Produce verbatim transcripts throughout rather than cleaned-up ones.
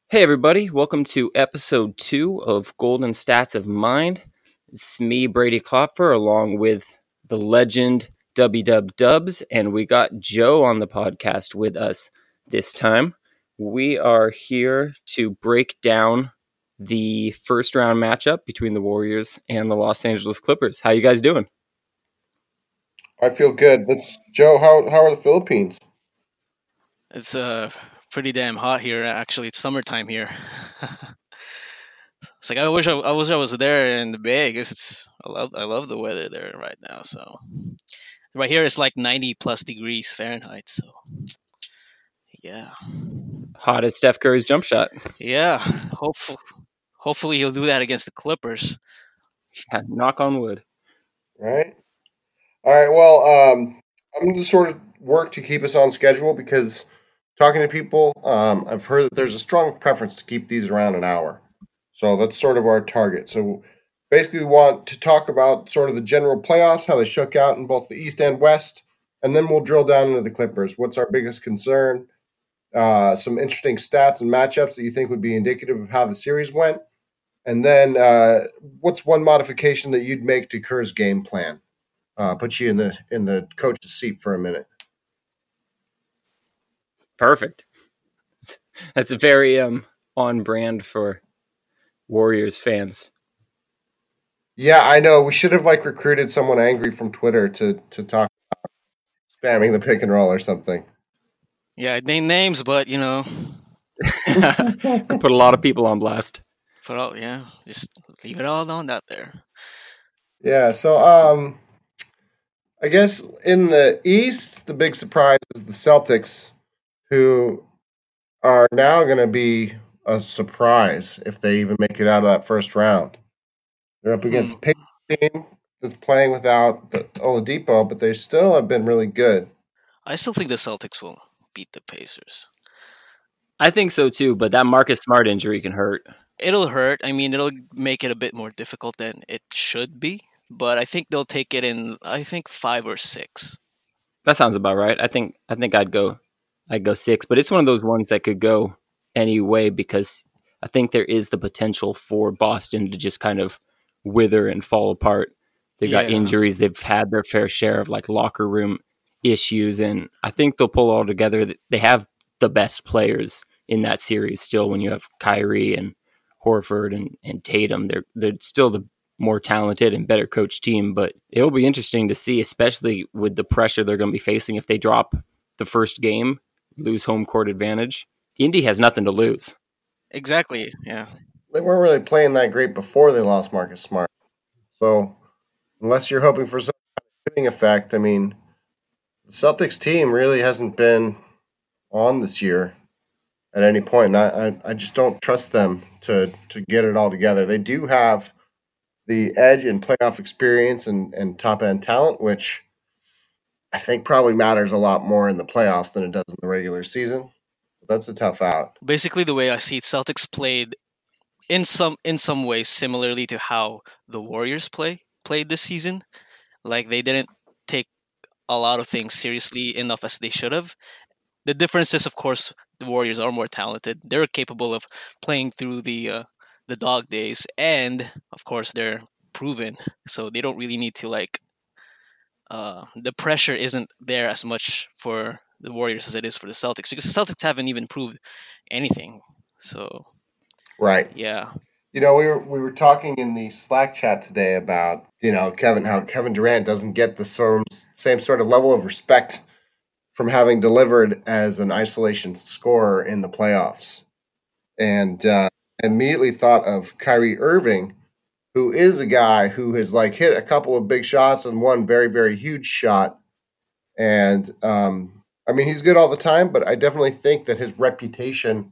Hey everybody, welcome to episode two of Golden Stats of Mind. It's me, Brady Klopfer, along with the legend W W Dubs, and we got Joe on the podcast with us this time. We are here to break down the first round matchup between the Warriors and the Los Angeles Clippers. How you guys doing? I feel good. Let's Joe. How how are the Philippines? It's uh pretty damn hot here. Actually, it's summertime here. It's like I wish I, I wish I was there in the Bay. I guess it's I love I love the weather there right now. So right here it's like ninety plus degrees Fahrenheit. So yeah, Hot as Steph Curry's jump shot. yeah. Hopefully, hopefully he'll do that against the Clippers. Yeah, knock on wood. Right. All right. Well, um, I'm going to sort of work to keep us on schedule because talking to people, um, I've heard that there's a strong preference to keep these around an hour. So that's sort of our target. So basically, we want to talk about sort of the general playoffs, how they shook out in both the East and West, and then we'll drill down into the Clippers. What's our biggest concern? Uh, some interesting stats and matchups that you think would be indicative of how the series went. And then, uh, what's one modification that you'd make to Kerr's game plan? Uh, put you in the in the coach's seat for a minute. Perfect. That's very um on brand for Warriors fans. Yeah, I know. We should have like recruited someone angry from Twitter to to talk about spamming the pick and roll or something. Yeah, I name names, but you know, Could put a lot of people on blast. put all yeah, just leave it all on out there. Yeah. So, um, I guess in the East, the big surprise is the Celtics, who are now going to be a surprise if they even make it out of that first round. They're up against a Pacers team that's playing without the Oladipo, but they still have been really good. I still think the Celtics will beat the Pacers. I think so too, but that Marcus Smart injury can hurt. It'll hurt. I mean, it'll make it a bit more difficult than it should be, but I think they'll take it in. I think five or six. That sounds about right. I think I think I'd go I'd go six, but it's one of those ones that could go any way because I think there is the potential for Boston to just kind of wither and fall apart. They've got Yeah. injuries. They've had their fair share of like locker room issues, and I think they'll pull all together. They have the best players in that series still. When you have Kyrie and Horford and, and Tatum, they're they're still the more talented and better coached team, but it'll be interesting to see, especially with the pressure they're going to be facing if they drop the first game, lose home court advantage. Indy has nothing to lose. Exactly. Yeah. They weren't really playing that great before they lost Marcus Smart. So unless you're hoping for some kind of hitting effect, I mean, the Celtics team really hasn't been on this year at any point. And I, I, I just don't trust them to to get it all together. They do have the edge in playoff experience and, and top end talent, which I think probably matters a lot more in the playoffs than it does in the regular season. That's a tough out. Basically, the way I see it, Celtics played in some in some ways similarly to how the Warriors play played this season. Like they didn't take a lot of things seriously enough as they should have. The difference is, of course, the Warriors are more talented. They're capable of playing through the uh, the dog days, and of course, they're proven. So they don't really need to like. Uh, the pressure isn't there as much for the Warriors as it is for the Celtics because the Celtics haven't even proved anything. So Right. yeah, You know, we were we were talking in the Slack chat today about, you know, Kevin how Kevin Durant doesn't get the same, same sort of level of respect from having delivered as an isolation scorer in the playoffs. And uh, immediately thought of Kyrie Irving, who is a guy who has like hit a couple of big shots and one very, very huge shot. And um, I mean, he's good all the time, but I definitely think that his reputation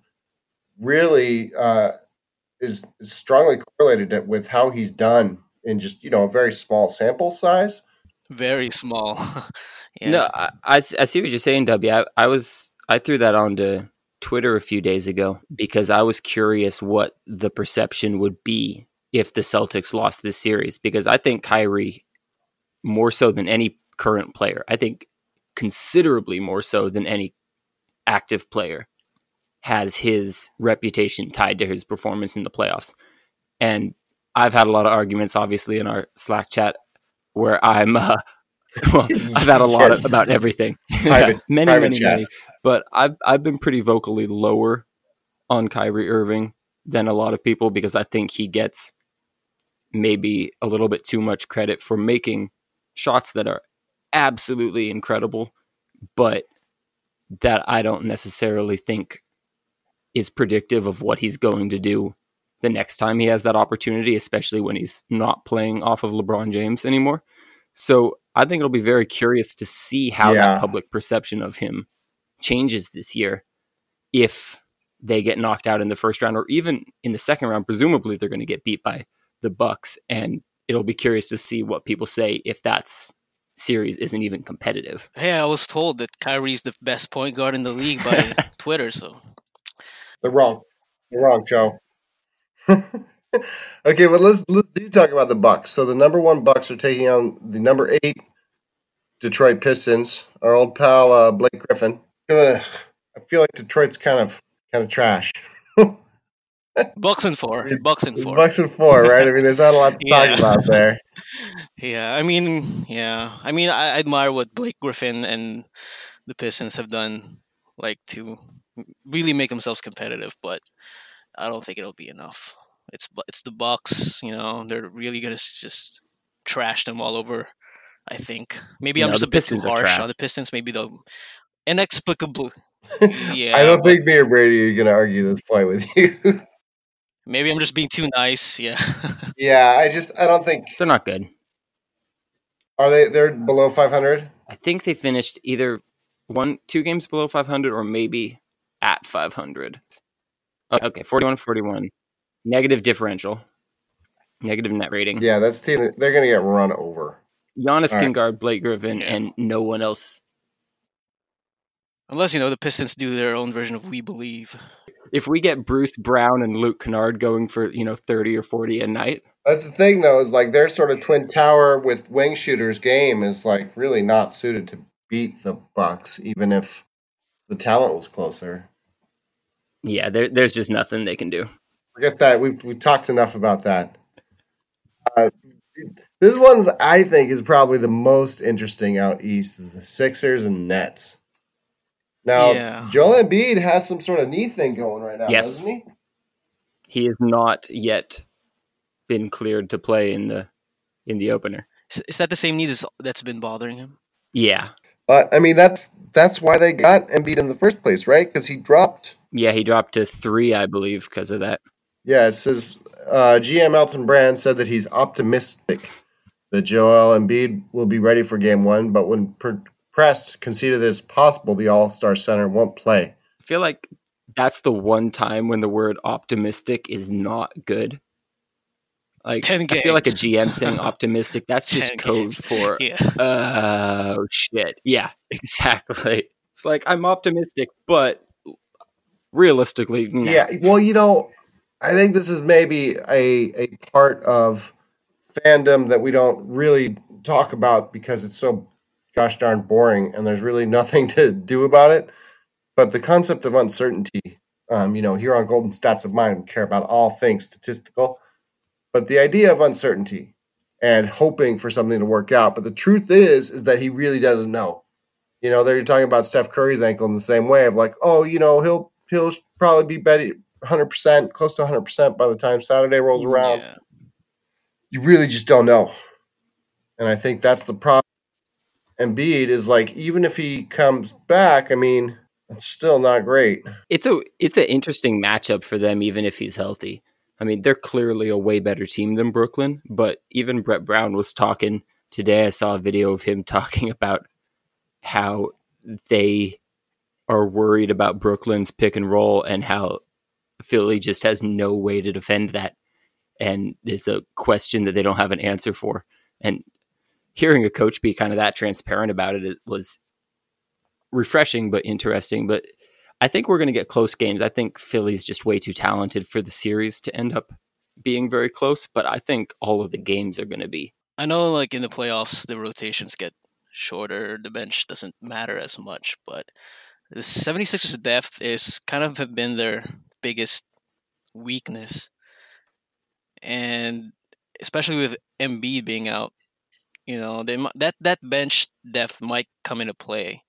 really uh, is, is strongly correlated to- with how he's done in just, you know, a very small sample size. very small. yeah, No, I, I s- I see what you're saying, W. I, I was I threw that onto Twitter a few days ago because I was curious what the perception would be if the Celtics lost this series, because I think Kyrie, more so than any current player, I think considerably more so than any active player, has his reputation tied to his performance in the playoffs. And I've had a lot of arguments, obviously, in our Slack chat where I'm, uh, well, I've had a lot Yes. of, about everything. Private, many, private many, many. chats. But I've, I've been pretty vocally lower on Kyrie Irving than a lot of people because I think he gets maybe a little bit too much credit for making shots that are absolutely incredible, but that I don't necessarily think is predictive of what he's going to do the next time he has that opportunity, especially when he's not playing off of LeBron James anymore. So I think it'll be very curious to see how Yeah. that public perception of him changes this year if they get knocked out in the first round or even in the second round. Presumably they're going to get beat by the Bucks, and it'll be curious to see what people say if that's series isn't even competitive. Hey, I was told that Kyrie's the best point guard in the league by Twitter, so They're wrong. They're wrong, Joe. Okay, but let's let's do talk about the Bucks. So the number one Bucks are taking on the number eight Detroit Pistons. Our old pal uh, Blake Griffin. Ugh, I feel like Detroit's kind of kind of trash. Bucks and four. Bucks and four. Bucks and four, right? I mean, there's not a lot to Yeah. talk about there. Yeah, I mean, yeah, I mean, I admire what Blake Griffin and the Pistons have done, like to really make themselves competitive, but I don't think it'll be enough. It's it's the Bucks, you know, they're really gonna s- just trash them all over. I think maybe I'm No, just the a bit too Pistons are harsh trash. on the Pistons. Maybe the inexplicable. Yeah, I don't but think me or Brady are going to argue this point with you. maybe I'm just being too nice. Yeah. Yeah, I just I don't think They're not good. are they they're below five hundred. I think they finished either one, two games below five hundred or maybe at five hundred. Okay, forty-one forty-one. Negative differential. Negative net rating. Yeah, that's team. They're going to get run over. Giannis All can right. guard Blake Griffin Yeah. and no one else. Unless you know the Pistons do their own version of "We Believe." If we get Bruce Brown and Luke Kennard going for, you know, thirty or forty a night, That's the thing, though, is like their sort of twin tower with wing shooters game is like really not suited to beat the Bucks, even if the talent was closer. yeah, there, there's just nothing they can do. Forget that. We've we talked enough about that. Uh, this one's I think is probably the most interesting out east is the Sixers and Nets. Now, Yeah. Joel Embiid has some sort of knee thing going right now, Yes. doesn't he? He has not yet been cleared to play in the in the opener. Is, is that the same need as, that's been bothering him? Yeah. But I mean, that's that's why they got Embiid in the first place, right? Because he dropped. Yeah, he dropped to three, I believe, because of that. Yeah, it says uh, G M Elton Brand said that he's optimistic that Joel Embiid will be ready for Game One, but when per- pressed, conceded that it's possible the All Star center won't play. I feel like that's the one time when the word optimistic is not good. Like, Ten I feel like a games. G M saying optimistic, that's just Ten code games. for, Yeah. oh, shit. Yeah, exactly. It's like, I'm optimistic, but realistically, no. Yeah, well, you know, I think this is maybe a a part of fandom that we don't really talk about because it's so gosh darn boring and there's really nothing to do about it. But the concept of uncertainty, um, you know, here on Golden Stats of Mind, we care about all things statistical. But the idea of uncertainty and hoping for something to work out. But the truth is, is that he really doesn't know. You know, they're talking about Steph Curry's ankle in the same way of like, oh, you know, he'll he'll probably be better one hundred percent, close to one hundred percent by the time Saturday rolls around. Yeah. You really just don't know. And I think that's the problem. Embiid is like, even if he comes back, I mean, it's still not great. It's a it's an interesting matchup for them, even if he's healthy. I mean, they're clearly a way better team than Brooklyn, but even Brett Brown was talking today. I saw a video of him talking about how they are worried about Brooklyn's pick and roll and how Philly just has no way to defend that. And it's a question that they don't have an answer for. And hearing a coach be kind of that transparent about it, it was refreshing, but interesting. But I think we're going to get close games. I think Philly's just way too talented for the series to end up being very close. But I think all of the games are going to be. I know, like in the playoffs, the rotations get shorter. The bench doesn't matter as much, but the 76ers depth is kind of have been their biggest weakness, and especially with Embiid being out, you know, they mi- that that bench depth might come into play.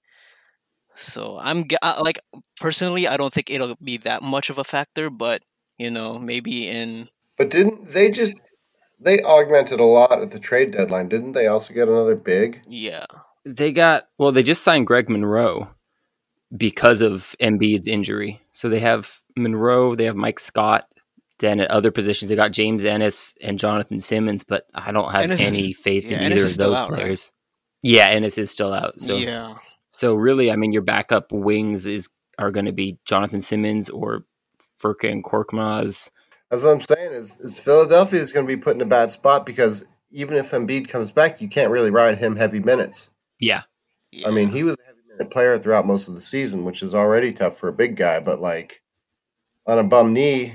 So I'm g- uh, like personally, I don't think it'll be that much of a factor, but you know, maybe in But didn't they just they augmented a lot at the trade deadline? Didn't they also get another big? yeah, They got well. They just signed Greg Monroe because of Embiid's injury. So they have Monroe. They have Mike Scott. Then at other positions, they got James Ennis and Jonathan Simmons. But I don't have Ennis is any faith yeah, in Ennis either is of still those out, right? players. Yeah, Ennis is still out. So Yeah, so really, I mean, your backup wings is are going to be Jonathan Simmons or Furkan Korkmaz. That's what I'm saying. Is is Philadelphia is going to be put in a bad spot because even if Embiid comes back, you can't really ride him heavy minutes. Yeah, I yeah, mean, he was a heavy minute player throughout most of the season, which is already tough for a big guy. But like on a bum knee,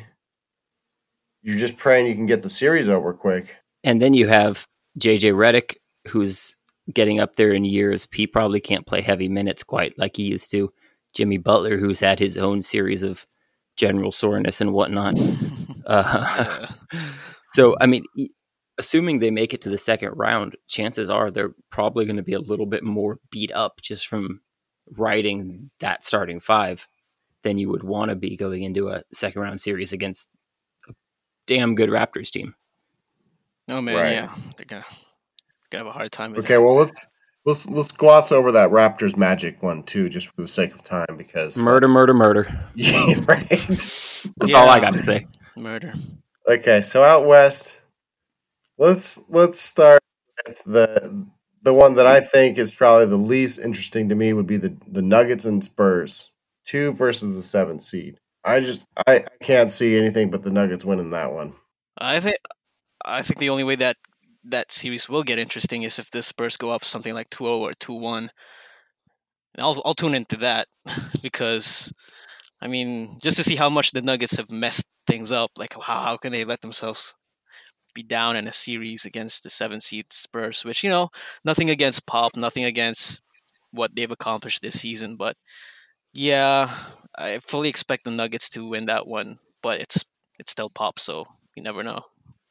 you're just praying you can get the series over quick. and then you have J J Redick, who's getting up there in years. He probably can't play heavy minutes quite like he used to. Jimmy Butler, who's had his own series of general soreness and whatnot. Uh, yeah. so, I mean, e- assuming they make it to the second round, chances are they're probably going to be a little bit more beat up just from riding that starting five than you would want to be going into a second round series against a damn good Raptors team. Oh man, Right. yeah, they're gonna gonna have a hard time with Okay, that. well let's let's let's gloss over that Raptors Magic one too, just for the sake of time, because uh, Murder, murder, murder. yeah, right. That's Yeah, all I got to say. murder. Okay, so out west, let's let's start with the the one that I think is probably the least interesting to me would be the the Nuggets and Spurs, two versus the seventh seed. I just I, I can't see anything but the Nuggets winning that one. I think I think the only way that that series will get interesting is if the Spurs go up something like two zero or two one. And I'll I'll tune into that because I mean just to see how much the Nuggets have messed things up. Like how how can they let themselves be down in a series against the seven seed Spurs? Which you know nothing against Pop, nothing against what they've accomplished this season, but yeah, I fully expect the Nuggets to win that one. But it's it's still Pop, so you never know.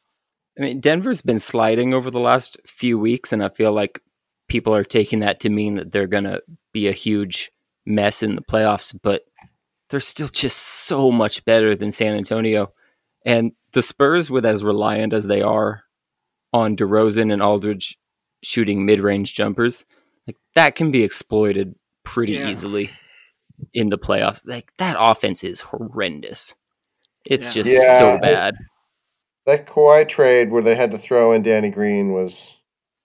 I mean, Denver's been sliding over the last few weeks, and I feel like people are taking that to mean that they're going to be a huge mess in the playoffs, but they're still just so much better than San Antonio. And the Spurs, with as reliant as they are on DeRozan and Aldridge shooting mid-range jumpers, like that can be exploited pretty Yeah. easily in the playoffs. Like that offense is horrendous. It's Yeah. just Yeah, so I- bad. That Kawhi trade where they had to throw in Danny Green was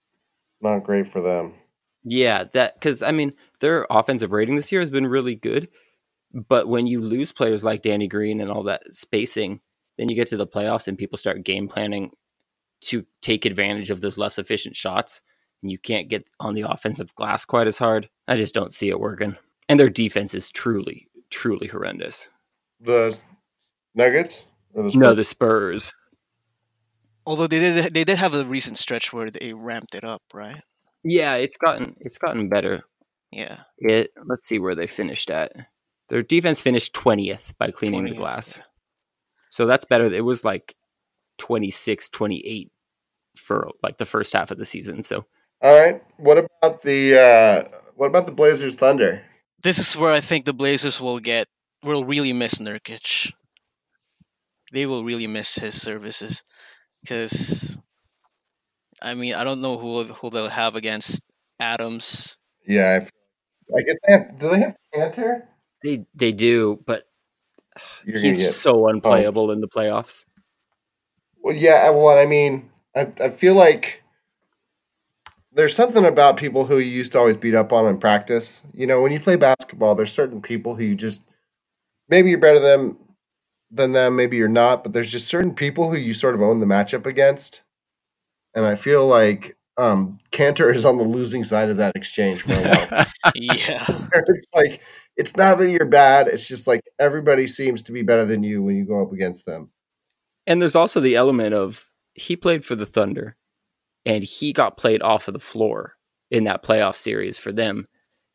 not great for them. Yeah, that because I mean their offensive rating this year has been really good, but when you lose players like Danny Green and all that spacing, then you get to the playoffs and people start game planning to take advantage of those less efficient shots, and you can't get on the offensive glass quite as hard. I just don't see it working, and their defense is truly, truly horrendous. The Nuggets or the Spurs? No, the Spurs. Although they did they did have a recent stretch where they ramped it up, right? Yeah, it's gotten it's gotten better. Yeah. It let's see where they finished at. Their defense finished twentieth by cleaning the twentieth, glass. yeah. So that's better. It was like twenty-six, twenty-eight for like the first half of the season. So All right. What about the uh, what about the Blazers Thunder? This is where I think the Blazers will get will really miss Nurkic. They will really miss his services because I mean I don't know who who they'll have against Adams. Yeah, I, I guess they have. Do they have Cantor? they they do, but You're gonna he's get so unplayable in the playoffs. well. Yeah. Well, I mean, I I feel like there's something about people who you used to always beat up on in practice. You know, when you play basketball, there's certain people who you just maybe you're better than than them, maybe you're not, but there's just certain people who you sort of own the matchup against. And I feel like um, Cantor is on the losing side of that exchange for a while. Yeah. It's like it's not that you're bad; it's just like everybody seems to be better than you when you go up against them. And there's also the element of he played for the Thunder and he got played off of the floor in that playoff series for them.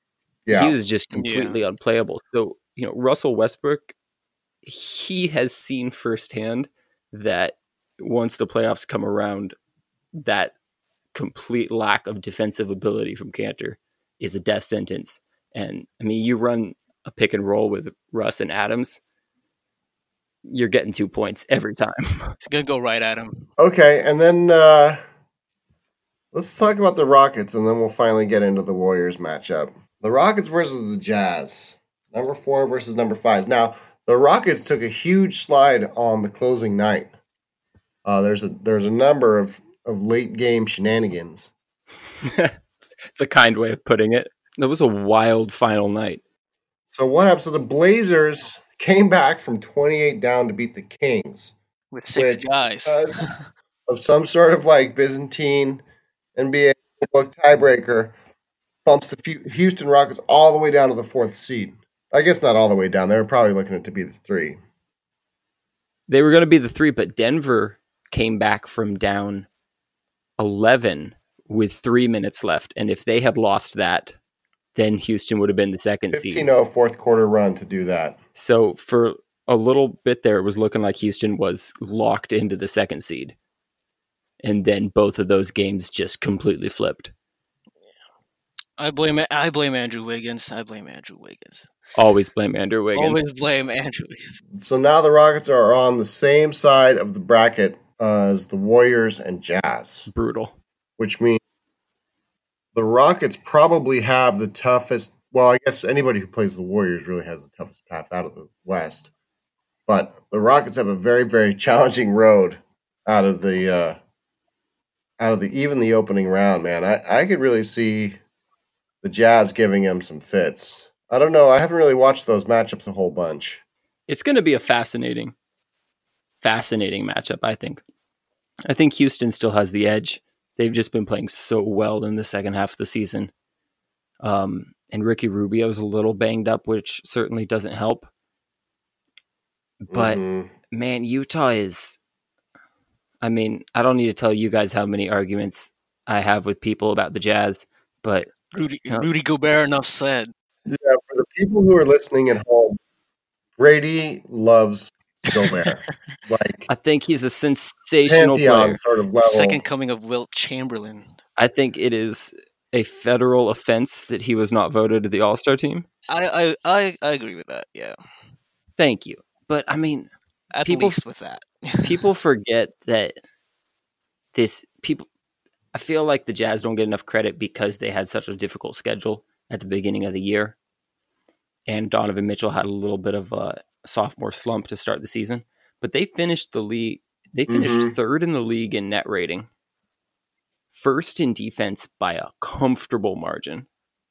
Yeah. he was just completely Yeah. unplayable. So, you know, Russell Westbrook, he has seen firsthand that once the playoffs come around, that complete lack of defensive ability from Cantor is a death sentence. And I mean, you run a pick and roll with Russ and Adams, you're getting two points every time. It's gonna go right at him. Okay, and then uh, let's talk about the Rockets, and then we'll finally get into the Warriors matchup. The Rockets versus the Jazz. Number four versus number five. Now, the Rockets took a huge slide on the closing night. Uh, there's a there's a number of, of late game shenanigans. It's a kind way of putting it. It was a wild final night. So what happened? So the Blazers came back from twenty-eight down to beat the Kings With six Which, guys. uh, of some sort of like Byzantine N B A book tiebreaker. Bumps the Fu- Houston Rockets all the way down to the fourth seed. I guess not all the way down. They were probably looking at it to be the three. They were going to be the three, but Denver came back from down eleven with three minutes left. And if they had lost that, then Houston would have been the second seed. fifteen oh fourth quarter run to do that. So for a little bit there, it was looking like Houston was locked into the second seed. And then both of those games just completely flipped. I blame I blame Andrew Wiggins. I blame Andrew Wiggins. Always blame Andrew Wiggins. Always blame Andrew Wiggins. So now the Rockets are on the same side of the bracket as the Warriors and Jazz, Brutal. which means the Rockets probably have the toughest. Well, I guess anybody who plays the Warriors really has the toughest path out of the West. But the Rockets have a very, very challenging road out of the uh, out of the even the opening round. Man, I, I could really see the Jazz giving them some fits. I don't know. I haven't really watched those matchups a whole bunch. It's going to be a fascinating, fascinating matchup, I think. I think Houston still has the edge. They've just been playing so well in the second half of the season. Um, and Ricky Rubio is a little banged up, which certainly doesn't help. But, Mhm. man, Utah is... I mean, I don't need to tell you guys how many arguments I have with people about the Jazz, but... Rudy, Yeah. Rudy Gobert, enough said. Yeah, for the people who are listening at home, Brady loves Gobert. Like I think he's a sensational pantheon player. sort of level. Second coming of Wilt Chamberlain. I think it is a federal offense that he was not voted to the All-Star team. I, I, I, I agree with that, yeah. Thank you. But, I mean, At People- least with that. people forget that this... people. I feel like the Jazz don't get enough credit because they had such a difficult schedule at the beginning of the year. And Donovan Mitchell had a little bit of a sophomore slump to start the season. But they finished the league. They finished Mhm. third in the league in net rating. First in defense by a comfortable margin.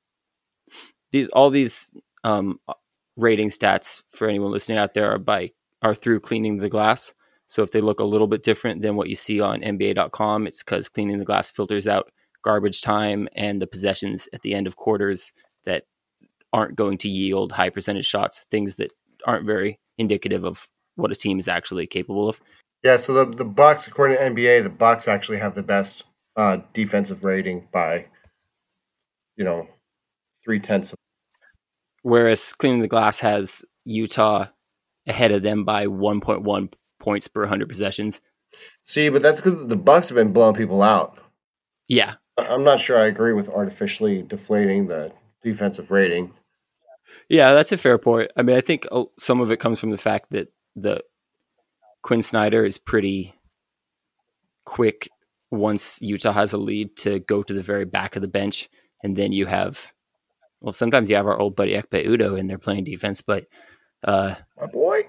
These all these um, rating stats for anyone listening out there are by are through Cleaning the Glass. So if they look a little bit different than what you see on N B A dot com, it's because Cleaning the Glass filters out garbage time and the possessions at the end of quarters that aren't going to yield high percentage shots, things that aren't very indicative of what a team is actually capable of. Yeah, so the the Bucks, according to N B A, the Bucks actually have the best uh, defensive rating by, you know, three tenths. Of Whereas Cleaning the Glass has Utah ahead of them by one point one points per one hundred possessions. See, but that's because the Bucks have been blowing people out. Yeah. I- I'm not sure I agree with artificially deflating the defensive rating. Yeah, that's a fair point. I mean, I think uh, some of it comes from the fact that the Quinn Snyder is pretty quick once Utah has a lead to go to the very back of the bench. And then you have, well, sometimes you have our old buddy Ekpe Udo in there playing defense, but uh, My boy.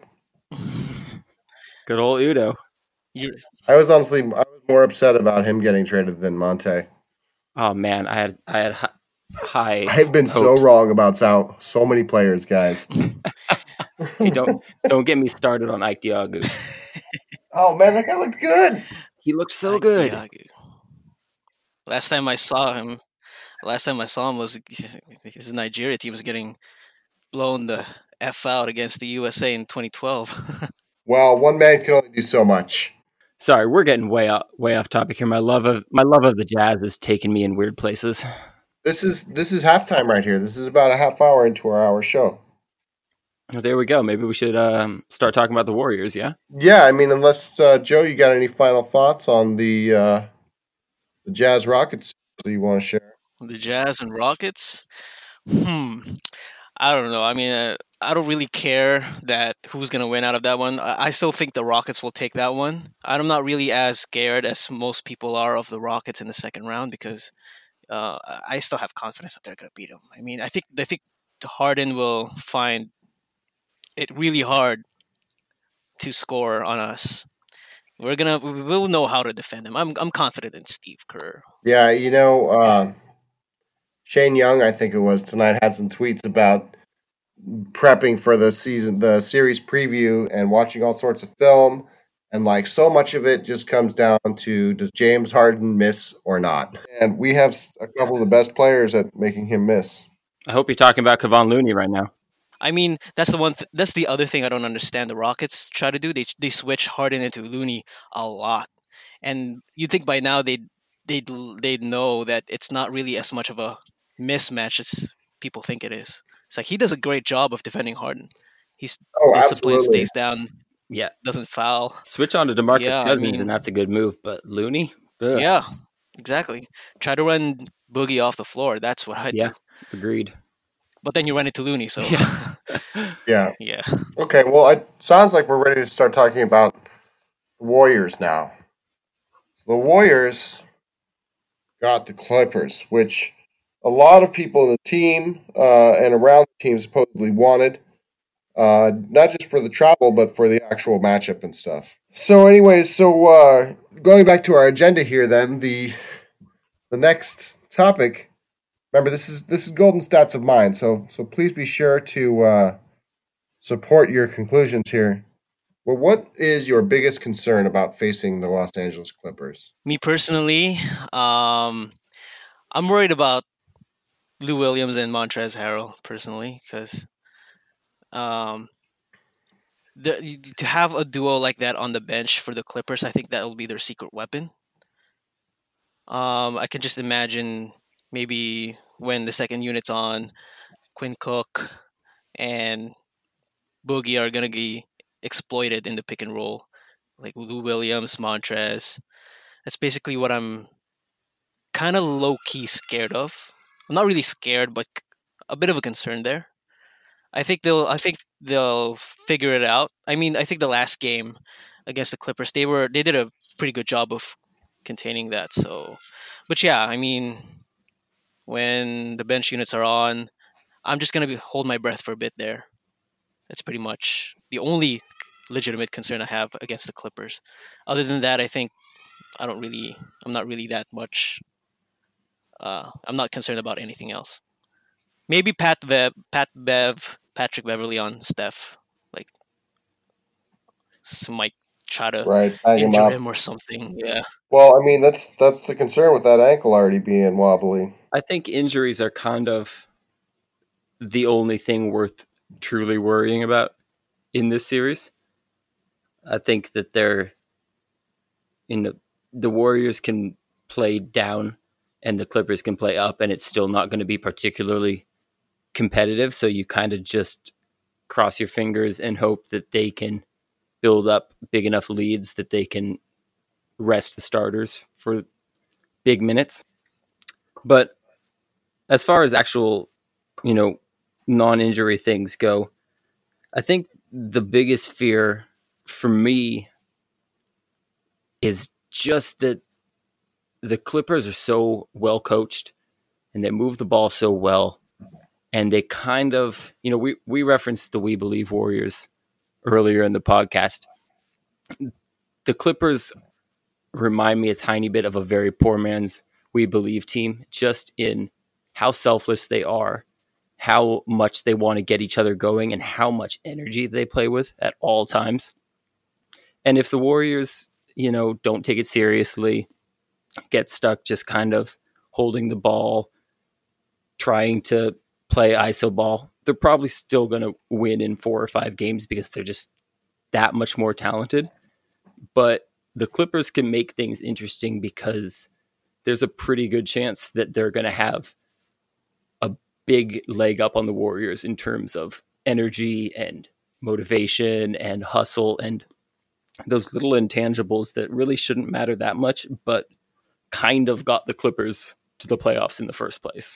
good old Udo. You're, I was honestly I was more upset about him getting traded than Monte. Oh man, I had I had hi- high. I've been so hopes. wrong about so, so many players, guys. Hey, don't don't get me started on Ike Diagu. Oh man, that guy looked good. He looked so Ike good. Diagu. Last time I saw him, last time I saw him was his Nigeria team was getting blown the F out against the U S A in twenty twelve. Well, one man can only do so much. Sorry, we're getting way off way off topic here. My love of my love of the Jazz is taking me in weird places. This is this is halftime right here. This is about a half hour into our hour show. Well, there we go. Maybe we should um, start talking about the Warriors. Yeah. Yeah, I mean, unless uh, Joe, you got any final thoughts on the uh, the Jazz Rockets you want to share? The Jazz and Rockets. Hmm. I don't know. I mean, uh, I don't really care that who's gonna win out of that one. I, I still think the Rockets will take that one. I'm not really as scared as most people are of the Rockets in the second round because uh, I still have confidence that they're gonna beat them. I mean, I think I think Harden will find it really hard to score on us. We're gonna we will know how to defend him. I'm I'm confident in Steve Kerr. Yeah, you know, uh, Shane Young, I think it was tonight, had some tweets about prepping for the season, the series preview, and watching all sorts of film. And like so much of it just comes down to does James Harden miss or not? And we have a couple of the best players at making him miss. I hope you're talking about Kevon Looney right now. I mean, that's the one. Th- that's the other thing I don't understand. The Rockets try to do. They they switch Harden into Looney a lot, and you think by now they they they know that it's not really as much of a mismatch as people think it is. It's like he does a great job of defending Harden. He's Oh, disciplined, absolutely. stays down, Yeah. doesn't foul. Switch on to DeMarcus Yeah, I Cousins, mean- and that's a good move. But Looney? Ugh. Yeah, exactly. Try to run Boogie off the floor. That's what I Yeah. do. Agreed. But then you run into Looney, so Yeah. Yeah. yeah. Okay, well, it sounds like we're ready to start talking about the Warriors now. The Warriors got the Clippers, which a lot of people in the team uh, and around the team supposedly wanted, uh, not just for the travel, but for the actual matchup and stuff. So, anyways, so uh, going back to our agenda here, then the the next topic. Remember, this is this is Golden Stats of mine, so so please be sure to uh, support your conclusions here. Well, what is your biggest concern about facing the Los Angeles Clippers? Me personally, um, I'm worried about Lou Williams and Montrezl Harrell personally because um, the, to have a duo like that on the bench for the Clippers, I think that will be their secret weapon. Um, I can just imagine maybe when the second unit's on, Quinn Cook and Boogie are gonna be exploited in the pick and roll, like Lou Williams, Montrez. That's basically what I'm kind of low key scared of. I'm not really scared, but a bit of a concern there. I think they'll. I think they'll figure it out. I mean, I think the last game against the Clippers, they were they did a pretty good job of containing that. So, but yeah, I mean, when the bench units are on, I'm just gonna be, hold my breath for a bit there. That's pretty much the only legitimate concern I have against the Clippers. Other than that, I think I don't really. I'm not really that much. Uh, I'm not concerned about anything else. Maybe Pat Bev, Pat Bev, Patrick Beverly on Steph, like some might try to Right, bang him injure up. him or something. Yeah, Well, I mean that's that's the concern with that ankle already being wobbly. I think injuries are kind of the only thing worth truly worrying about in this series. I think that they're, you know, the Warriors can play down and the Clippers can play up, and it's still not going to be particularly competitive. So you kind of just cross your fingers and hope that they can build up big enough leads that they can rest the starters for big minutes. But as far as actual, you know, non-injury things go, I think the biggest fear for me is just that the Clippers are so well coached and they move the ball so well. And they kind of, you know, we, we referenced the We Believe Warriors earlier in the podcast. The Clippers remind me a tiny bit of a very poor man's We Believe team, just in how selfless they are, how much they want to get each other going, and how much energy they play with at all times. And if the Warriors, you know, don't take it seriously, get stuck just kind of holding the ball, trying to play I S O ball, they're probably still going to win in four or five games because they're just that much more talented. But the Clippers can make things interesting because there's a pretty good chance that they're going to have big leg up on the Warriors in terms of energy and motivation and hustle and those little intangibles that really shouldn't matter that much, but kind of got the Clippers to the playoffs in the first place.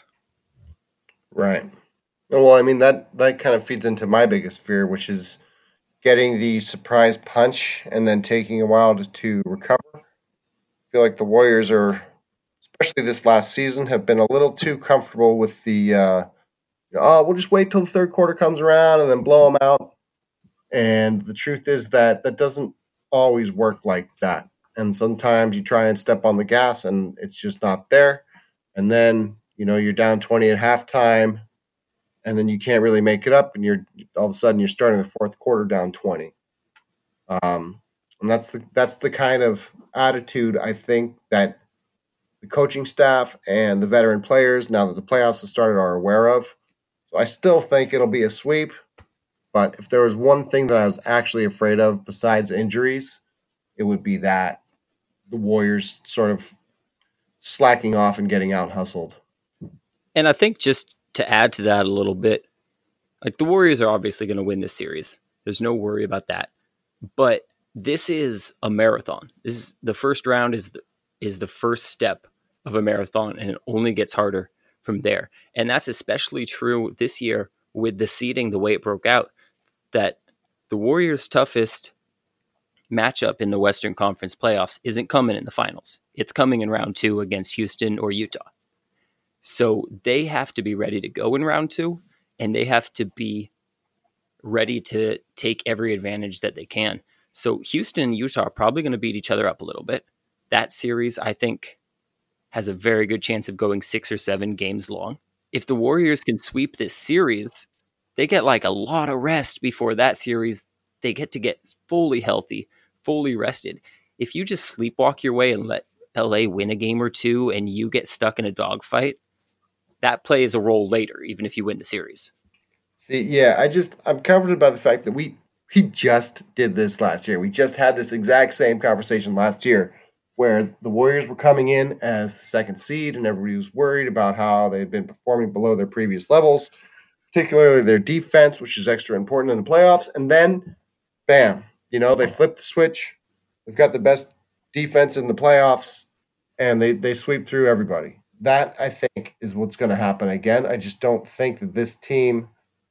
Right. Well, I mean, that, that kind of feeds into my biggest fear, which is getting the surprise punch and then taking a while to, to recover. I feel like the Warriors are, especially this last season, have been a little too comfortable with the, uh, you know, oh, we'll just wait till the third quarter comes around and then blow them out. And the truth is that that doesn't always work like that. And sometimes you try and step on the gas and it's just not there. And then, you know, you're down twenty at halftime and then you can't really make it up. And you're all of a sudden you're starting the fourth quarter down twenty. Um, and that's the, that's the kind of attitude I think that the coaching staff and the veteran players, now that the playoffs have started, are aware of. So I still think it'll be a sweep. But if there was one thing that I was actually afraid of besides injuries, it would be that the Warriors sort of slacking off and getting out hustled. And I think just to add to that a little bit, like the Warriors are obviously going to win this series. There's no worry about that. But this is a marathon. This is the first round is the, is the first step of a marathon, and it only gets harder from there. And that's especially true this year with the seeding the way it broke out, that the Warriors' toughest matchup in the Western Conference playoffs isn't coming in the finals. It's coming in round two against Houston or Utah. So they have to be ready to go in round two, and they have to be ready to take every advantage that they can. So Houston and Utah are probably going to beat each other up a little bit. That series, I think, has a very good chance of going six or seven games long. If the Warriors can sweep this series, they get like a lot of rest before that series. They get to get fully healthy, fully rested. If you just sleepwalk your way and let L A win a game or two and you get stuck in a dogfight, that plays a role later, even if you win the series. See, yeah, I just, I'm comforted by the fact that we, we just did this last year. We just had this exact same conversation last year where the Warriors were coming in as the second seed and everybody was worried about how they had been performing below their previous levels, particularly their defense, which is extra important in the playoffs. And then, bam, you know, they flipped the switch. They've got the best defense in the playoffs, and they, they sweep through everybody. That, I think, is what's going to happen again. I just don't think that this team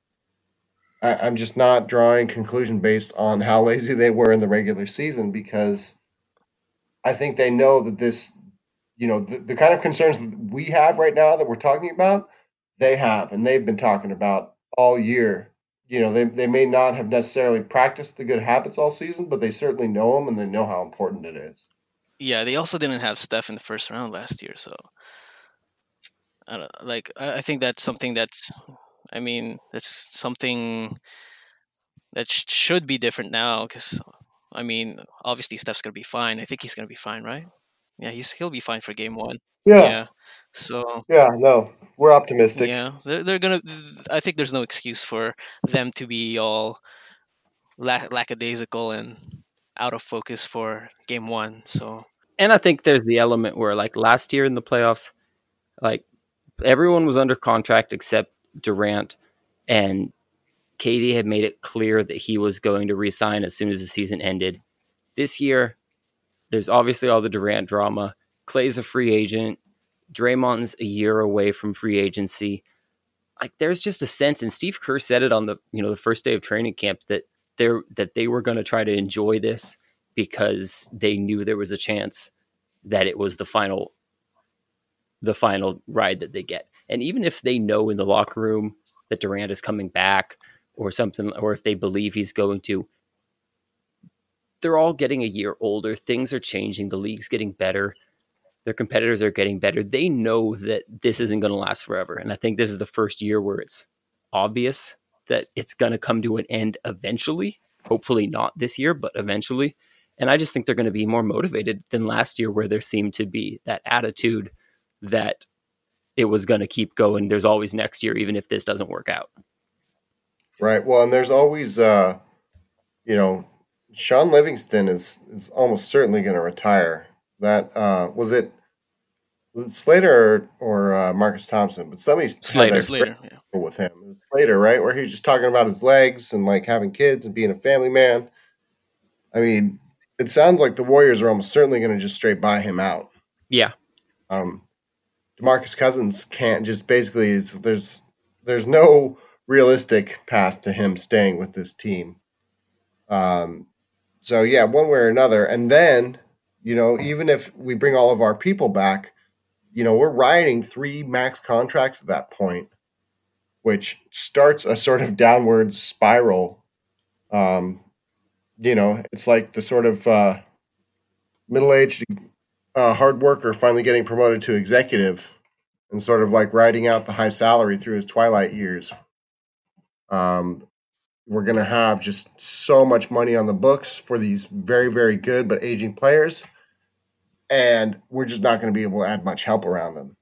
– I'm just not drawing conclusion based on how lazy they were in the regular season, because I think they know that this – you know, the, the kind of concerns that we have right now that we're talking about, they have, and they've been talking about all year. You know, they, they may not have necessarily practiced the good habits all season, but they certainly know them and they know how important it is. Yeah, they also didn't have Steph in the first round last year, so I don't, like I, I think that's something that's, I mean, that's something that sh- should be different now, because I mean, obviously Steph's gonna be fine. I think he's gonna be fine, right? Yeah, he's he'll be fine for game one. Yeah. Yeah. So Yeah, no, we're optimistic. yeah, they're they're gonna. I think there's no excuse for them to be all lack, lackadaisical and out of focus for game one. So And I think there's the element where, like last year in the playoffs, like everyone was under contract except Durant, and K D had made it clear that he was going to resign as soon as the season ended. This year, there's obviously all the Durant drama. Clay's a free agent. Draymond's a year away from free agency. Like there's just a sense, and Steve Kerr said it on the you know the first day of training camp, that they're that they were going to try to enjoy this because they knew there was a chance that it was the final the final ride that they get. And even if they know in the locker room that Durant is coming back or something, or if they believe he's going to, they're all getting a year older. Things are changing. The league's getting better. Their competitors are getting better. They know that this isn't going to last forever. And I think this is the first year where it's obvious that it's going to come to an end eventually. Hopefully not this year, but eventually. And I just think they're going to be more motivated than last year, where there seemed to be that attitude that it was going to keep going. There's always next year, even if this doesn't work out. Right. Well, and there's always, uh, you know, Sean Livingston is, is almost certainly going to retire. That uh, was it. Was it Slater or, or uh, Marcus Thompson? But somebody had Slater. that Slater. Yeah. great with him. It was Slater, right? Where he was just talking about his legs and like having kids and being a family man. I mean, it sounds like the Warriors are almost certainly going to just straight buy him out. Yeah. Um, DeMarcus Cousins can't just basically is there's there's no realistic path to him staying with this team. Um, so yeah, one way or another, and then you know even if we bring all of our people back, you know we're riding three max contracts at that point, which starts a sort of downward spiral. Um, you know, it's like the sort of uh, middle-aged uh, hard worker finally getting promoted to executive and sort of like riding out the high salary through his twilight years. Um, we're going to have just so much money on the books for these very, very good but aging players, and we're just not going to be able to add much help around them.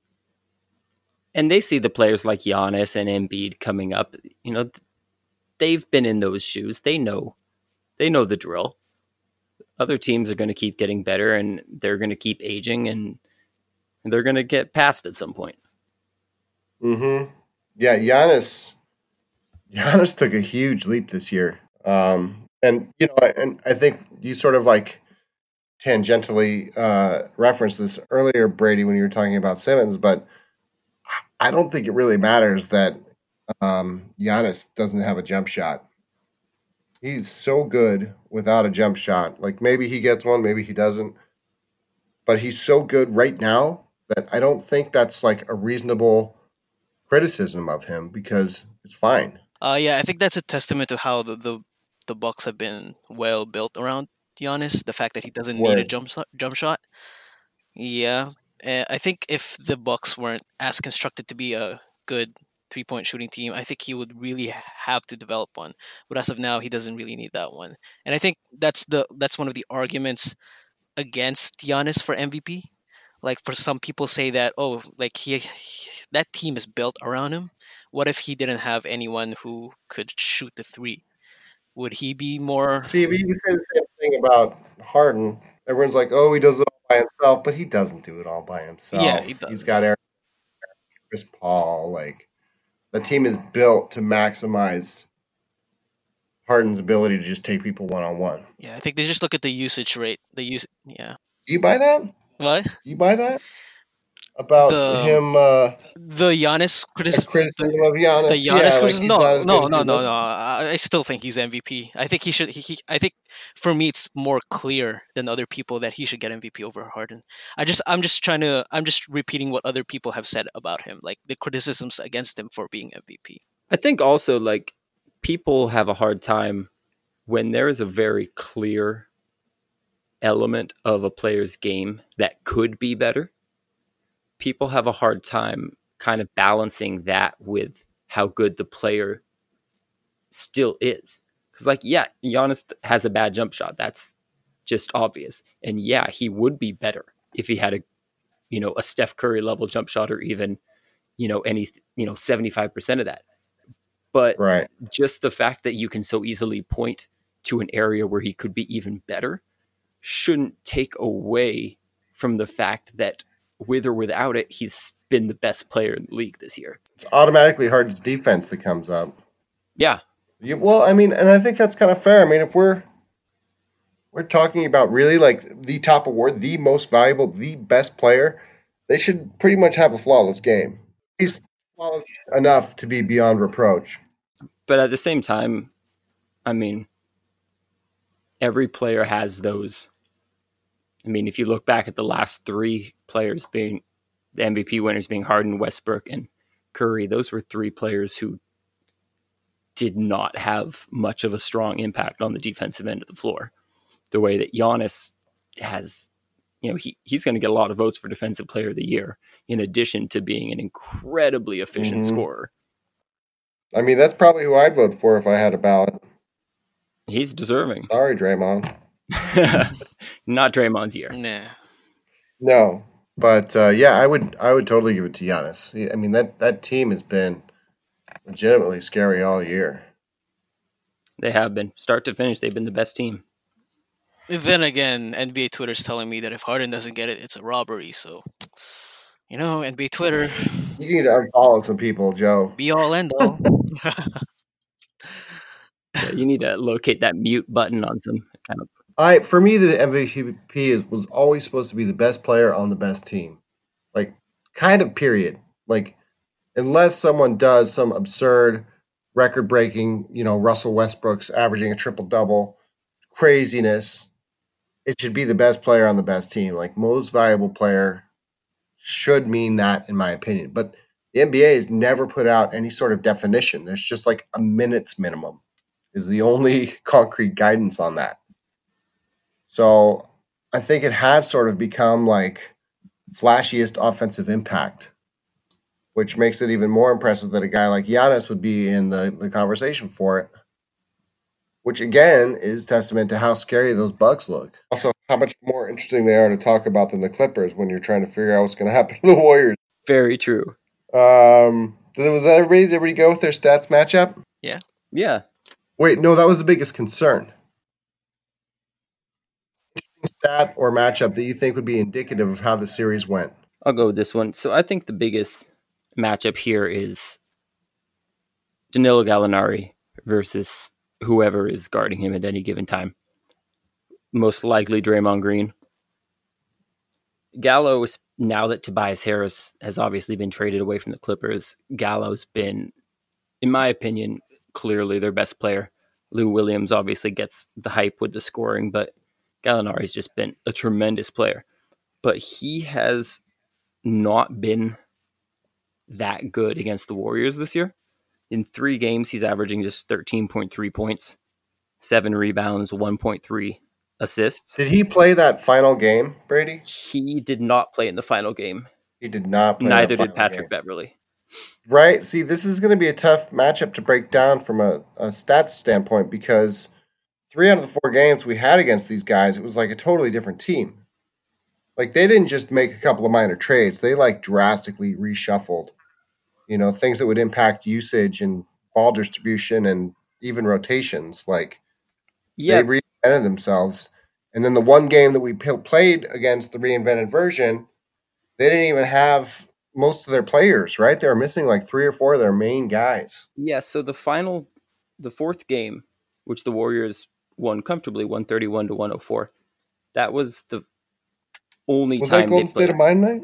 And they see the players like Giannis and Embiid coming up. You know, they've been in those shoes. They know, they know the drill. Other teams are going to keep getting better, and they're going to keep aging, and they're going to get past at some point. Mm-hmm. Yeah, Giannis. Giannis took a huge leap this year, um, and you know, and I think you sort of like tangentially uh, referenced this earlier, Brady, when you were talking about Simmons, but I don't think it really matters that um, Giannis doesn't have a jump shot. He's so good without a jump shot. Like maybe he gets one, maybe he doesn't, but he's so good right now that I don't think that's like a reasonable criticism of him because it's fine. Uh, yeah, I think that's a testament to how the, the the Bucks have been well built around Giannis. The fact that he doesn't need a Word. jump shot, jump shot. Yeah, uh, I think if the Bucks weren't as constructed to be a good three point shooting team, I think he would really have to develop one. But as of now, he doesn't really need that one. And I think that's the that's one of the arguments against Giannis for M V P. Like for some people say that oh, like he, he that team is built around him. What if he didn't have anyone who could shoot the three? Would he be more? See, but you can say the same thing about Harden. Everyone's like, "Oh, he does it all by himself," but he doesn't do it all by Yeah, he himself. He's does. got Eric, Chris Paul. Like the team is built to maximize Harden's ability to just take people one on one. Yeah, I think they just look at the usage rate. The use. Yeah. Do you buy that? What? Do you buy that about The him? Uh, the Giannis the criticism. The, criticism of Giannis. the Yeah, Giannis like criticism. he's not No, as good no, as no, he no, looks. no. I I still think he's M V P. I think he should. He, he. I think for me, it's more clear than other people that he should get M V P over Harden. I just. I'm just trying to. I'm just repeating what other people have said about him, like the criticisms against him for being M V P. I think also like people have a hard time when there is a very clear element of a player's game that could be better. People have a hard time kind of balancing that with how good the player still is. Because, like, yeah, Giannis has a bad jump shot. That's just obvious. And yeah, he would be better if he had a, you know, a Steph Curry level jump shot or even, you know, any, you know, seventy-five percent of that. But Right. just the fact that you can so easily point to an area where he could be even better shouldn't take away from the fact that with or without it, he's been the best player in the league this year. It's automatically Harden's defense that comes up. Yeah. You, well, I mean, and I think that's kind of fair. I mean, if we're we're talking about really like the top award, the most valuable, the best player, they should pretty much have a flawless game. He's flawless enough to be beyond reproach. But at the same time, I mean, every player has those. I mean, if you look back at the last three players being the M V P winners being Harden, Westbrook, and Curry, those were three players who did not have much of a strong impact on the defensive end of the floor. The way that Giannis has, you know, he, he's going to get a lot of votes for Defensive Player of the Year, in addition to being an incredibly efficient Mhm. scorer. I mean, that's probably who I'd vote for if I had a ballot. He's deserving. Sorry, Draymond. Not Draymond's year. Nah. No, but uh, yeah, I would I would totally give it to Giannis. I mean that that team has been legitimately scary all year. They have been. Start to finish, they've been the best team. Then again, N B A Twitter's telling me that if Harden doesn't get it, it's a robbery. So You know, N B A Twitter, You need to unfollow some people, Joe. be all end all. Yeah, you need to locate that mute button on some accounts. I for me, the M V P is was always supposed to be the best player on the best team, like kind of period. Like unless someone does some absurd record breaking, you know, Russell Westbrook's averaging a triple double craziness, it should be the best player on the best team. Like most valuable player should mean that, in my opinion. But the N B A has never put out any sort of definition. There's just like a minutes minimum is the only concrete guidance on that. So I think it has sort of become like flashiest offensive impact, which makes it even more impressive that a guy like Giannis would be in the, the conversation for it, which again is testament to how scary those Bucks look. Also, how much more interesting they are to talk about than the Clippers when you're trying to figure out what's going to happen to the Warriors. Very true. Um, was that everybody? Did everybody go with their stats matchup? Yeah. Yeah. Wait, no, that was the biggest concern. Stat or matchup that you think would be indicative of how the series went? I'll go with this one. So I think the biggest matchup here is Danilo Gallinari versus whoever is guarding him at any given time. Most likely Draymond Green. Gallo is, now that Tobias Harris has obviously been traded away from the Clippers, Gallo's been, in my opinion, clearly their best player. Lou Williams obviously gets the hype with the scoring, but Gallinari's just been a tremendous player. But he has not been that good against the Warriors this year. In three games, he's averaging just thirteen point three points, seven rebounds, one point three assists. Did he play that final game, Brady? He did not play in the final game. He did not play. Neither that did Patrick game. Beverley. Right. See, this is going to be a tough matchup to break down from a, a stats standpoint because three out of the four games we had against these guys, it was like a totally different team. Like they didn't just make a couple of minor trades; they like drastically reshuffled. You know, things that would impact usage and ball distribution and even rotations. Like Yeah, they reinvented themselves. And then the one game that we p- played against the reinvented version, they didn't even have most of their players, right? They were missing like three or four of their main guys. yeah. So the final, the fourth game, which the Warriors won comfortably, one thirty-one to one oh four. That was the only Was time that Golden they State played. of Mind night?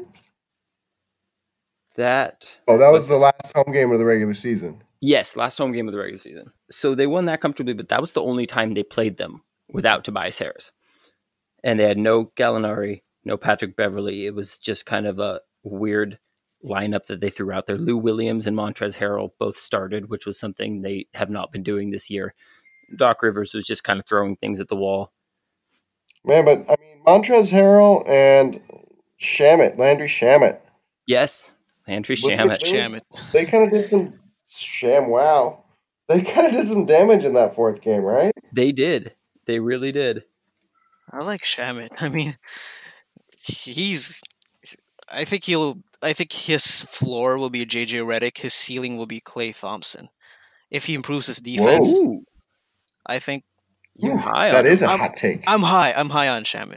That Oh, that was the last home game of the regular season. Yes, last home game of the regular season. So they won that comfortably, but that was the only time they played them without Tobias Harris. And they had no Gallinari, no Patrick Beverley. It was just kind of a weird lineup that they threw out there. Lou Williams and Montrezl Harrell both started, which was something they have not been doing this year. Doc Rivers was just kind of throwing things at the wall. Man, but I mean, Montrezl Harrell and Shamet, Landry Shamet. Yes, Landry Look at Shamet. Shamet. They kind of did some sham. Wow, they kind of did some damage in that fourth game, right? They did. They really did. I like Shamet. I mean, he's. I think he'll. I think his floor will be J J Redick. His ceiling will be Klay Thompson. If he improves his defense, Ooh, I think you're Ooh, high that on is him. a I'm- hot take. I'm high. I'm high on Shamet.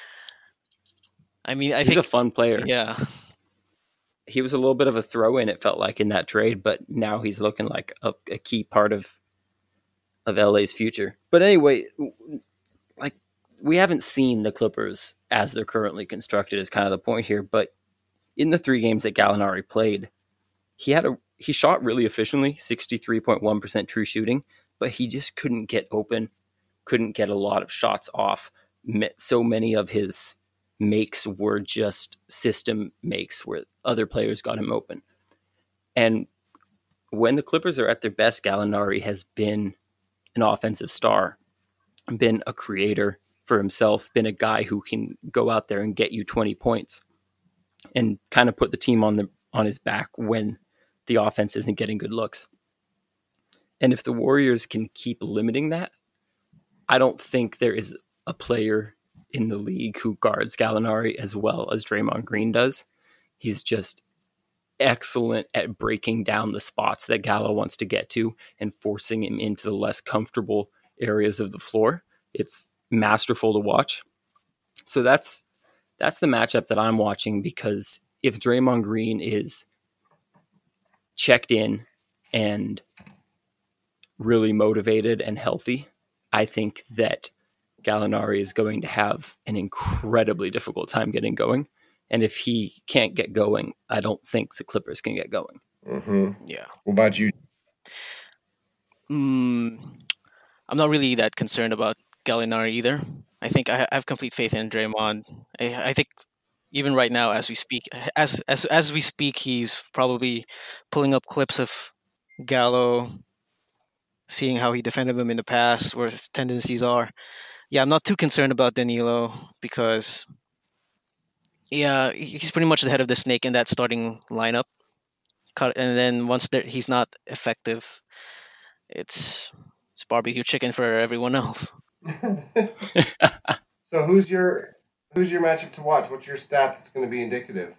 I mean, I He's think a fun player. yeah. He was a little bit of a throw-in, it felt like, in that trade, but now he's looking like a, a key part of of L A's future. But anyway, like we haven't seen the Clippers as they're currently constructed is kind of the point here. But in the three games that Gallinari played, he had a he shot really efficiently, sixty-three point one percent true shooting, but he just couldn't get open, couldn't get a lot of shots off. So many of his makes were just system makes where other players got him open. And when the Clippers are at their best, Gallinari has been an offensive star, been a creator for himself, been a guy who can go out there and get you twenty points and kind of put the team on the on his back when the offense isn't getting good looks. And if the Warriors can keep limiting that, I don't think there is a player in the league who guards Gallinari as well as Draymond Green does. He's just excellent at breaking down the spots that Gallo wants to get to and forcing him into the less comfortable areas of the floor. It's masterful to watch. So that's that's the matchup that I'm watching because if Draymond Green is checked in and really motivated and healthy, I think that Gallinari is going to have an incredibly difficult time getting going. And if he can't get going, I don't think the Clippers can get going. Mm-hmm. Yeah. What about you? Mm, I'm not really that concerned about Gallinari either. I think I I have complete faith in Draymond. I, I think even right now, as we speak, as as as we speak, he's probably pulling up clips of Gallo, seeing how he defended him in the past, where his tendencies are. Yeah, I'm not too concerned about Danilo because yeah, he- he's pretty much the head of the snake in that starting lineup. Cut, and then once there, he's not effective, it's it's barbecue chicken for everyone else. So who's your who's your matchup to watch? What's your stat that's going to be indicative?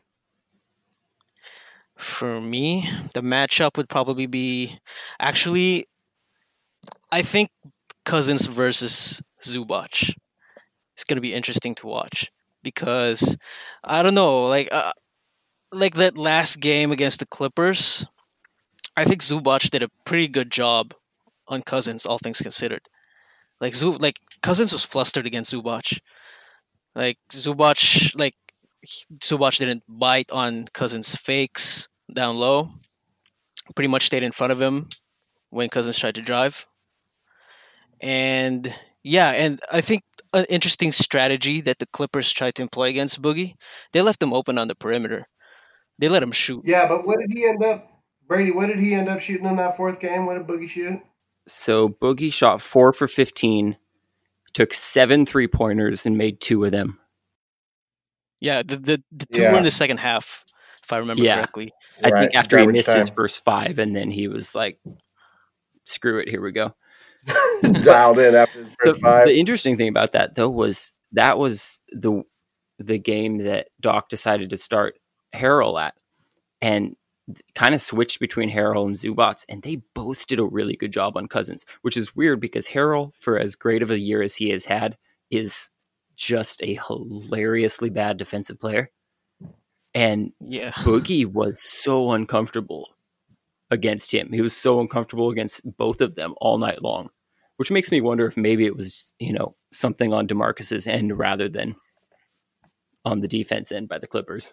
For me, the matchup would probably be actually I think Cousins versus Zubac. It's gonna be interesting to watch because I don't know, like uh, like that last game against the Clippers. I think Zubac did a pretty good job on Cousins, all things considered. Like Zub, like Cousins was flustered against Zubac. Like Zubac, like he- Zubac didn't bite on Cousins' fakes down low. Pretty much stayed in front of him when Cousins tried to drive. And yeah, and I think an interesting strategy that the Clippers tried to employ against Boogie, they left him open on the perimeter. They let him shoot. Yeah, but what did he end up, Brady? What did he end up shooting in that fourth game? What did Boogie shoot? So Boogie shot four for fifteen, took seven three pointers, and made two of them. Yeah, the the, the two Yeah. were in the second half, if I remember Yeah. correctly. I Right, think after he garbage missed his time. first five, and then he was like, screw it, here we go. Dialed in after his The, first five. the interesting thing about that, though, was that was the the game that Doc decided to start Harrell at, and kind of switched between Harrell and Zubac, and they both did a really good job on Cousins, which is weird because Harrell, for as great of a year as he has had, is just a hilariously bad defensive player. And Yeah. Boogie was so uncomfortable against him. He was so uncomfortable against both of them all night long, which makes me wonder if maybe it was, you know, something on DeMarcus's end rather than on the defense end by the Clippers.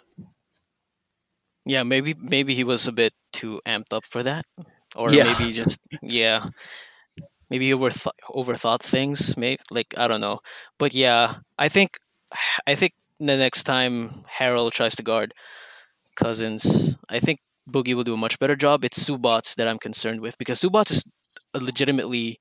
Yeah, maybe maybe he was a bit too amped up for that. Or Yeah. maybe just yeah. Maybe he overth- overthought things, maybe like I don't know. But yeah, I think I think the next time Harrell tries to guard Cousins, I think Boogie will do a much better job. It's Subats that I'm concerned with because Subats is a legitimately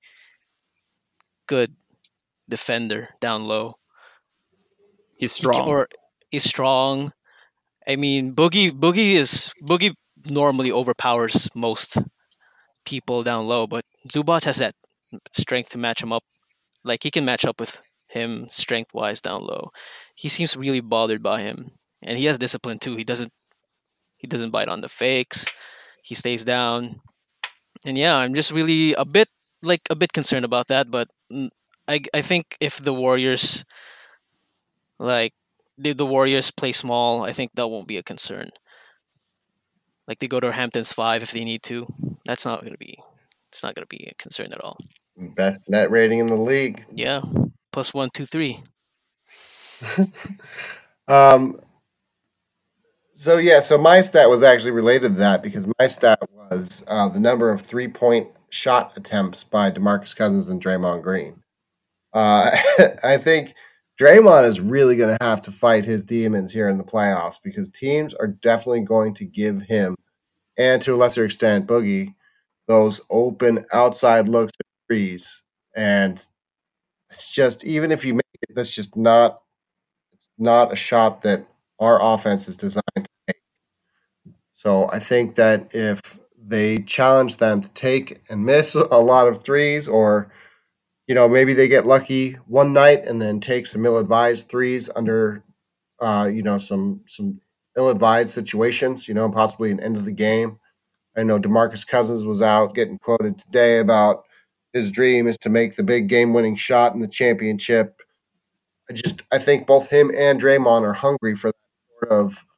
good defender down low. He's He ca- strong. or is strong. I mean, Boogie Boogie is Boogie normally overpowers most people down low, but Zubac has that strength to match him up. Like he can match up with him strength wise down low. He seems really bothered by him, and he has discipline too. He doesn't he doesn't bite on the fakes. He stays down, and yeah, I'm just really a bit like a bit concerned about that. But mm, I I think if the Warriors like the the Warriors play small, I think that won't be a concern. Like they go to Hamptons five if they need to. That's not gonna be. It's not gonna be a concern at all. Best net rating in the league. Yeah, plus one, two, three. Um. So yeah, so my stat was actually related to that because my stat was uh, the number of three point shot attempts by DeMarcus Cousins and Draymond Green. Uh, I think Draymond is really going to have to fight his demons here in the playoffs because teams are definitely going to give him, and to a lesser extent, Boogie, those open outside looks at threes. And it's just, even if you make it, that's just not not a shot that our offense is designed to make. So I think that if they challenge them to take and miss a lot of threes, or you know, maybe they get lucky one night and then take some ill-advised threes under, uh, you know, some some ill-advised situations, you know, possibly an end of the game. I know DeMarcus Cousins was out getting quoted today about his dream is to make the big game-winning shot in the championship. I just I think both him and Draymond are hungry for that sort of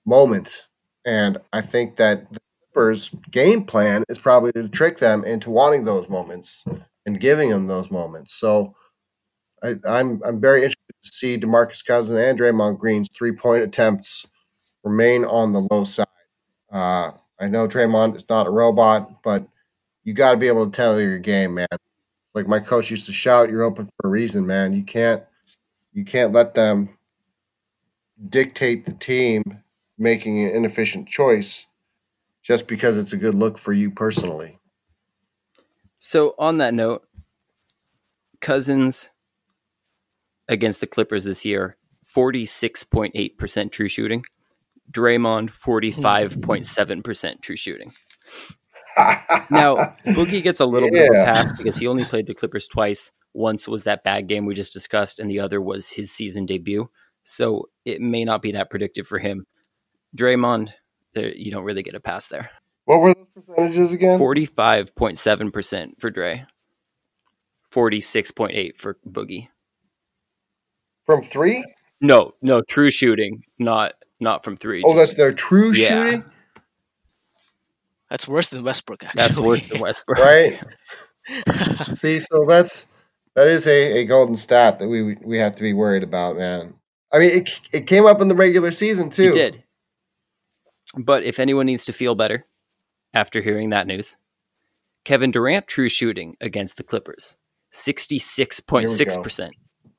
moment. And I think that the Clippers' game plan is probably to trick them into wanting those moments and giving them those moments. So I, I'm I'm very interested to see DeMarcus Cousins and Draymond Green's three point attempts remain on the low side. Uh, I know Draymond is not a robot, but you got to be able to tell your game, man. Like my coach used to shout, "You're open for a reason, man. You can't you can't let them dictate the team making an inefficient choice just because it's a good look for you personally." So on that note, Cousins against the Clippers this year, forty-six point eight percent true shooting. Draymond, forty-five point seven percent true shooting. Now, Boogie gets a little yeah. bit of a pass because he only played the Clippers twice. Once was that bad game we just discussed, and the other was his season debut. So it may not be that predictive for him. Draymond, there, you don't really get a pass there. What were those percentages again? forty-five point seven percent for Dre. forty-six point eight for Boogie. From three? No, no, true shooting, not not from three. Oh, that's their true yeah. shooting? That's worse than Westbrook, actually. That's worse than Westbrook. Right? See, so that's that is a, a golden stat that we we have to be worried about, man. I mean, it it came up in the regular season, too. It did. But if anyone needs to feel better after hearing that news, Kevin Durant true shooting against the Clippers, sixty-six point six percent.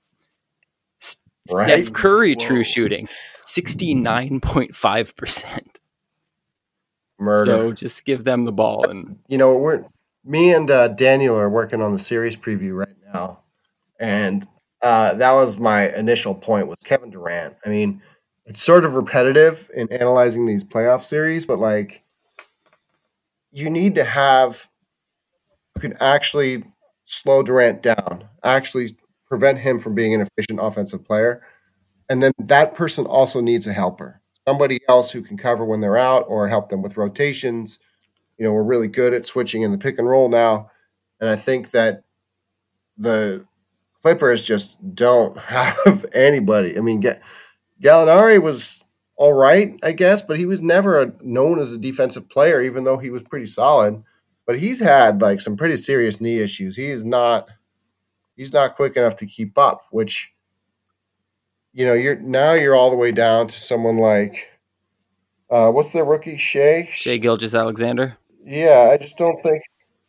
Right? Steph Curry Whoa. true shooting, sixty-nine point five percent. Murder. So just give them the ball. And you know, we're me and uh, Daniel are working on the series preview right now, and uh, that was my initial point was Kevin Durant. I mean, it's sort of repetitive in analyzing these playoff series, but like, you need to have you can actually slow Durant down, actually prevent him from being an efficient offensive player, and then that person also needs a helper. Somebody else who can cover when they're out or help them with rotations. You know, we're really good at switching in the pick and roll now. And I think that the Clippers just don't have anybody. I mean, Gallinari was all right, I guess, but he was never a, known as a defensive player, even though he was pretty solid. But he's had like some pretty serious knee issues. He is not he's not quick enough to keep up, which you know, you're now you're all the way down to someone like, uh, what's the rookie, Shea? Shea Gilgeous-Alexander? Yeah, I just don't think,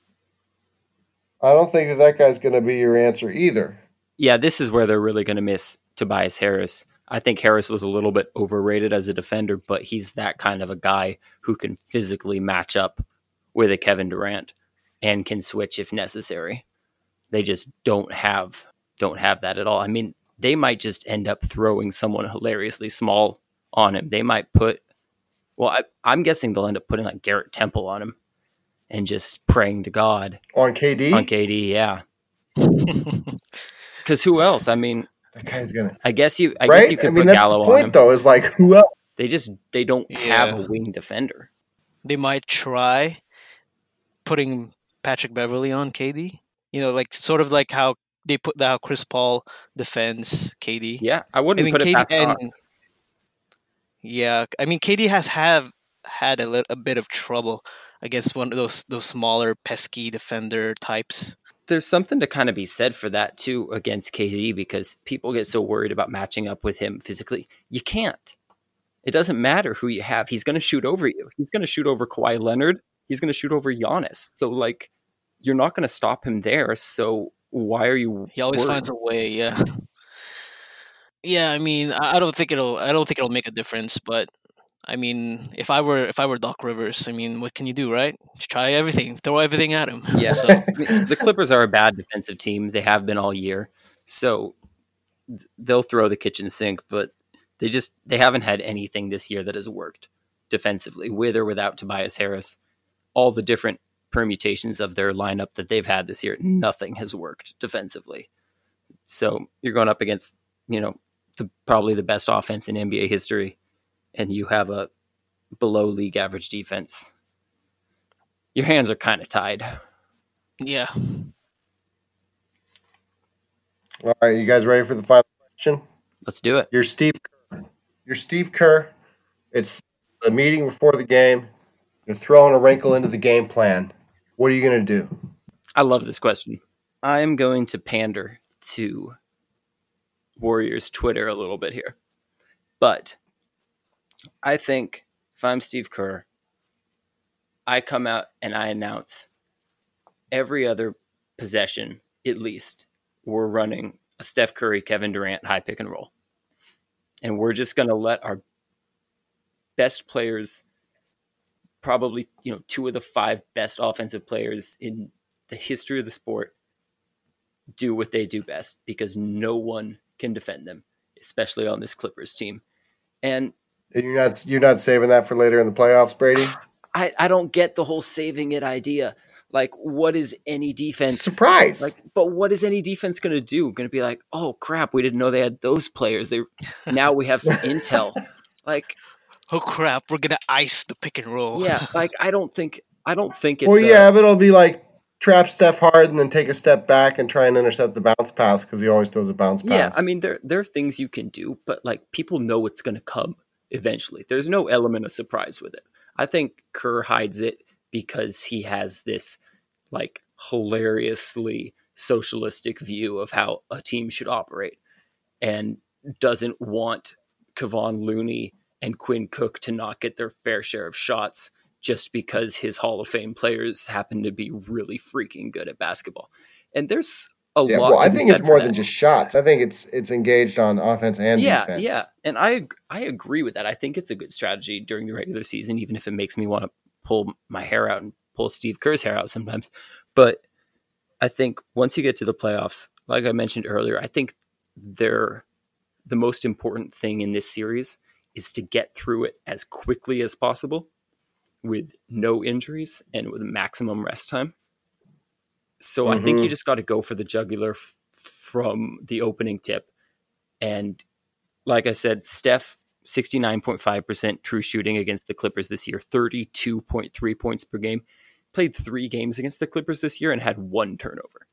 I don't think that that guy's going to be your answer either. Yeah, this is where they're really going to miss Tobias Harris. I think Harris was a little bit overrated as a defender, but he's that kind of a guy who can physically match up with a Kevin Durant and can switch if necessary. They just don't have don't have that at all. I mean, they might just end up throwing someone hilariously small on him. They might put, well, I, I'm guessing they'll end up putting like Garrett Temple on him and just praying to God. On K D? On K D, yeah. Because who else? I mean, that guy's gonna. I guess you. I right? guess you could I mean, put that's Gallo the point, on him. Though, is like who else? They just they don't Yeah. have a wing defender. They might try putting Patrick Beverley on K D. You know, like sort of like how they put how Chris Paul defends K D. Yeah, I wouldn't I mean, put K D it past and Doc. yeah, I mean, K D has have had a, li- a bit of trouble against one of those those smaller pesky defender types. There's something to kind of be said for that too against K D because people get so worried about matching up with him physically. You can't. It doesn't matter who you have. He's going to shoot over you. He's going to shoot over Kawhi Leonard. He's going to shoot over Giannis. So like, you're not going to stop him there. So why are you? He always worried? finds a way. Yeah, yeah. I mean, I I don't think it'll. I don't think it'll make a difference. But I mean, if I were if I were Doc Rivers, I mean, what can you do, right? Just try everything, throw everything at him. Yeah. So I mean, the Clippers are a bad defensive team. They have been all year. So they'll throw the kitchen sink, but they just they haven't had anything this year that has worked defensively, with or without Tobias Harris. All the different permutations of their lineup that they've had this year, nothing has worked defensively. So you're going up against, you know, the, probably the best offense in N B A history, and you have a below league average defense. Your hands are kind of tied. yeah, All right, you guys ready for the final question? Let's do it. You're Steve Kerr. You're Steve Kerr. It's the meeting before the game. You're throwing a wrinkle into the game plan. What are you going to do? I love this question. I'm going to pander to Warriors Twitter a little bit here. But I think if I'm Steve Kerr, I come out and I announce every other possession, at least, we're running a Steph Curry, Kevin Durant high pick and roll. And we're just going to let our best players, probably, you know, two of the five best offensive players in the history of the sport, do what they do best, because no one can defend them, especially on this Clippers team. And you're not you're not saving that for later in the playoffs, Brady? I, I don't get the whole saving it idea. Like, what is any defense? Surprise! Like, but what is any defense going to do? Going to be like, oh crap, we didn't know they had those players. They now we have some intel. Like, oh crap, we're gonna ice the pick and roll. Yeah, like I don't think I don't think it's. Well, yeah, a, but it'll be like trap Steph hard and then take a step back and try and intercept the bounce pass because he always throws a bounce pass. Yeah, I mean there there are things you can do, but like people know it's going to come eventually. There's no element of surprise with it. I think Kerr hides it because he has this like hilariously socialistic view of how a team should operate and doesn't want Kevon Looney and Quinn Cook to not get their fair share of shots just because his Hall of Fame players happen to be really freaking good at basketball. And there's a yeah, lot well, to I be think said it's more for than that. just shots. I think it's it's engaged on offense and yeah, defense. Yeah, and I I agree with that. I think it's a good strategy during the regular season, even if it makes me want to pull my hair out and pull Steve Kerr's hair out sometimes. But I think once you get to the playoffs, like I mentioned earlier, I think they're the most important thing in this series is to get through it as quickly as possible with no injuries and with maximum rest time. So mm-hmm. I think you just got to go for the jugular f- from the opening tip. And like I said, Steph, sixty-nine point five percent true shooting against the Clippers this year, thirty-two point three points per game. Played three games against the Clippers this year and had one turnover.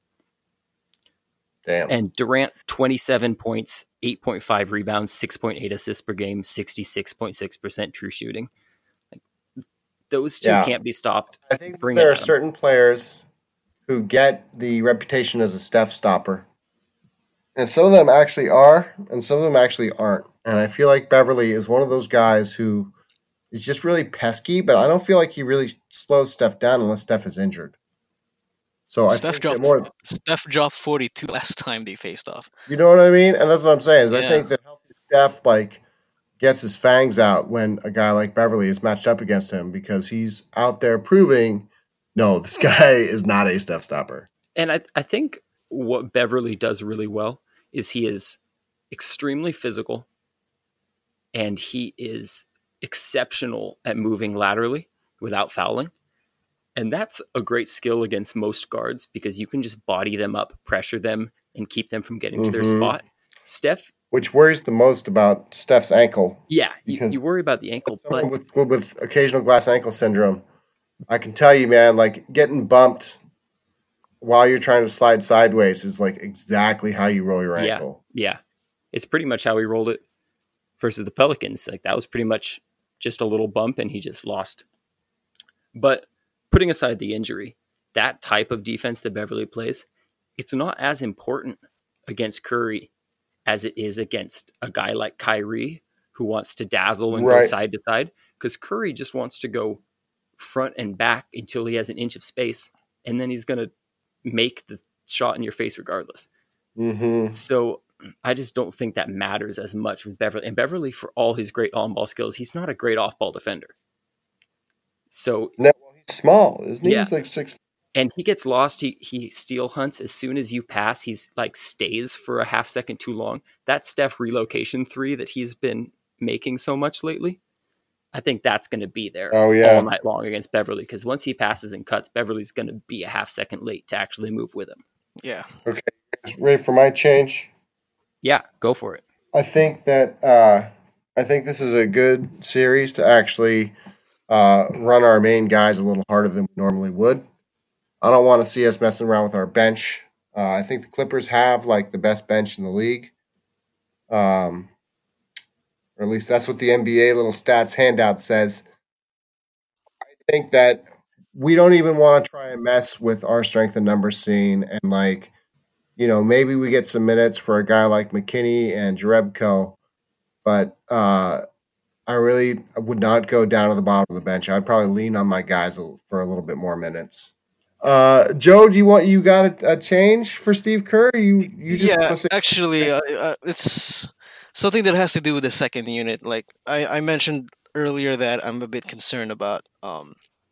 Damn. And Durant, twenty-seven points, eight point five rebounds, six point eight assists per game, sixty-six point six percent true shooting. Like, those two yeah. can't be stopped. I think there are certain players who get the reputation as a Steph stopper. And some of them actually are, and some of them actually aren't. And I feel like Beverly is one of those guys who is just really pesky, but I don't feel like he really slows Steph down unless Steph is injured. So Steph I think dropped, more, Steph dropped forty-two last time they faced off. You know what I mean? And that's what I'm saying. Is Yeah. I think that healthy Steph like gets his fangs out when a guy like Beverly is matched up against him because he's out there proving, no, this guy is not a Steph stopper. And I, I think what Beverly does really well is he is extremely physical and he is exceptional at moving laterally without fouling. And that's a great skill against most guards because you can just body them up, pressure them, and keep them from getting mm-hmm. to their spot. Steph, which worries the most about Steph's ankle. Yeah, you, you worry about the ankle, but with, with occasional glass ankle syndrome, I can tell you, man, like getting bumped while you're trying to slide sideways is like exactly how you roll your ankle. Yeah, yeah. It's pretty much how he rolled it versus the Pelicans. Like that was pretty much just a little bump and he just lost. But putting aside the injury, that type of defense that Beverly plays, it's not as important against Curry as it is against a guy like Kyrie who wants to dazzle and right. go side to side, because Curry just wants to go front and back until he has an inch of space, and then he's going to make the shot in your face regardless. Mm-hmm. So I just don't think that matters as much with Beverly. And Beverly, for all his great on-ball skills, he's not a great off-ball defender. So no, well, he's small, isn't he? Yeah. He's like six. And he gets lost. He he steal hunts as soon as you pass. He's like stays for a half second too long. That Steph relocation three that he's been making so much lately, I think that's going to be there oh, yeah. all night long against Beverly. Because once he passes and cuts, Beverly's going to be a half second late to actually move with him. Yeah. Okay, ready for my change? Yeah, go for it. I think that uh, I think this is a good series to actually uh, run our main guys a little harder than we normally would. I don't want to see us messing around with our bench. Uh, I think the Clippers have like the best bench in the league. Um, or at least that's what the N B A little stats handout says. I think that we don't even want to try and mess with our strength and numbers scene, and like, you know, maybe we get some minutes for a guy like McKinney and Jerebko, but uh, I really would not go down to the bottom of the bench. I'd probably lean on my guys for a little bit more minutes. Uh, Joe, do you want you got a, a change for Steve Kerr? You you just Yeah, want to say actually, uh, uh, it's something that has to do with the second unit. Like I, I mentioned earlier, that I'm a bit concerned about um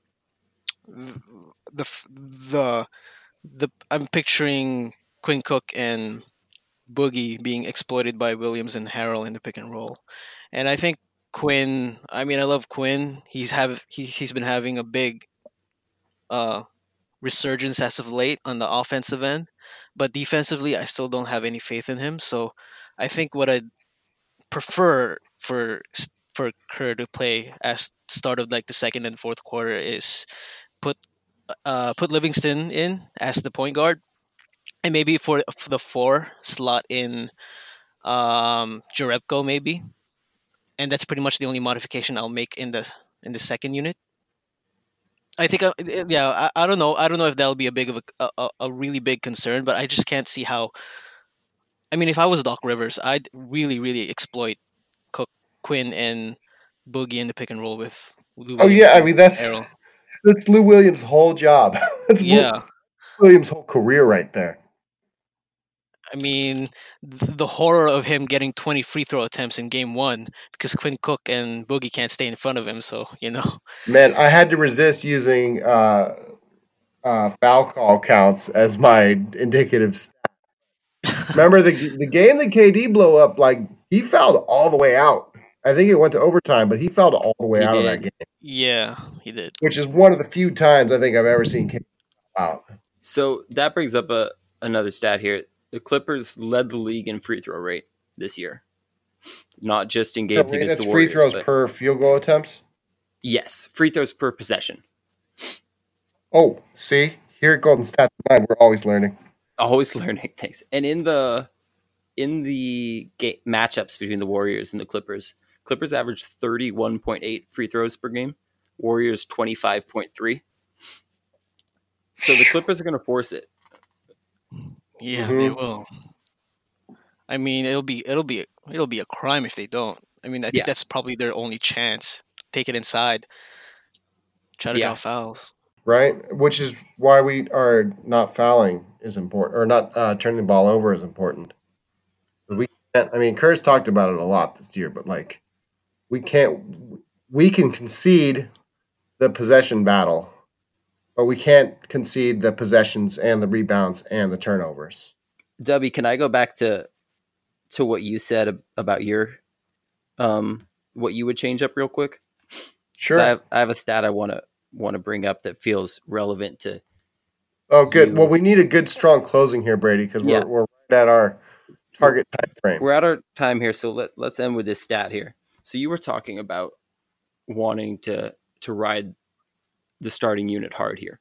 th- the f- the the I'm picturing Quinn Cook and Boogie being exploited by Williams and Harrell in the pick and roll, and I think Quinn. I mean, I love Quinn. He's have he, he's been having a big uh resurgence as of late on the offensive end, but defensively, I still don't have any faith in him. So, I think what I'd prefer for for Kerr to play as start of like the second and fourth quarter is put uh put Livingston in as the point guard, and maybe for, for the four slot in um Jerebko maybe, and that's pretty much the only modification I'll make in the in the second unit. I think, uh, yeah, I, I don't know. I don't know if that'll be a big of a, a a really big concern, but I just can't see how. I mean, if I was Doc Rivers, I'd really, really exploit Cook, Quinn, and Boogie in the pick and roll with Lou oh Williams yeah, I and mean that's Errol. that's Lou Williams' whole job. That's Lou Yeah, Williams' whole career right there. I mean, th- the horror of him getting twenty free throw attempts in game one because Quinn Cook and Boogie can't stay in front of him. So you know, Man, I had to resist using uh, uh, foul call counts as my indicative. Remember the the game that K D blew up? Like he fouled all the way out. I think it went to overtime, but he fouled all the way He out of that did. game, yeah, he did. which is one of the few times I think I've ever seen K D out. So that brings up a another stat here. The Clippers led the league in free throw rate this year, not just in games against That's the free Warriors, throws but per field goal attempts. yes, free throws per possession. Oh, see here at Golden State Nine, we're always learning. Always learning things. And in the in the ga- matchups between the Warriors and the Clippers, Clippers averaged thirty-one point eight free throws per game. Warriors twenty-five point three. So the Clippers are going to force it. Yeah, they Mm-hmm. will. I mean, it'll be it'll be it'll be a crime if they don't. I mean, I think Yeah. that's probably their only chance. Take it inside, try to draw Yeah. fouls. Right, which is why we are not fouling is important, or not uh, turning the ball over is important. But we can't. I mean, Kerr's talked about it a lot this year, but like we can't. We can concede the possession battle, but we can't concede the possessions and the rebounds and the turnovers. Dubby, can I go back to to what you said about your um what you would change up real quick? Sure. I have I have a stat I want to want to bring up that feels relevant to. Oh, good. You. Well, we need a good, strong closing here, Brady, because we're Yeah. we're right at our target time frame. We're at our time here, so let let's end with this stat here. So you were talking about wanting to to ride the starting unit hard here.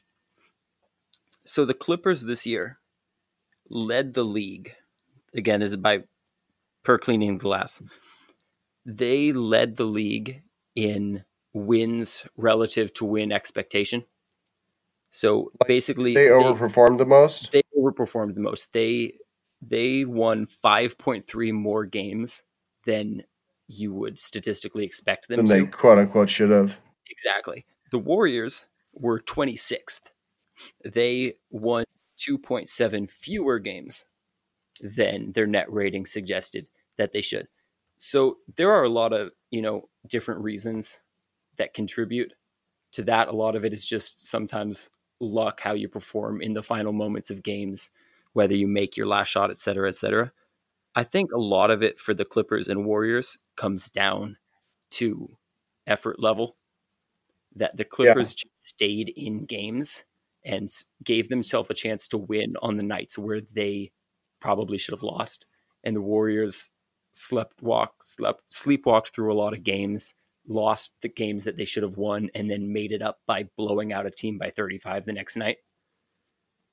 So the Clippers this year led the league. Again, this is by per cleaning glass. They led the league in wins relative to win expectation. So basically, They overperformed the most. They overperformed the most. They they won five point three more games than you would statistically expect them Than to. they quote unquote should have. Exactly. The Warriors were twenty-sixth. They won two point seven fewer games than their net rating suggested that they should. So there are a lot of, you know, different reasons that contribute to that. A lot of it is just sometimes luck, how you perform in the final moments of games, whether you make your last shot, et cetera, et cetera. I think a lot of it for the Clippers and Warriors comes down to effort level, that the Clippers yeah. just stayed in games and gave themselves a chance to win on the nights where they probably should have lost. And the Warriors slept walk, slept, sleepwalked through a lot of games, lost the games that they should have won, and then made it up by blowing out a team by thirty-five the next night.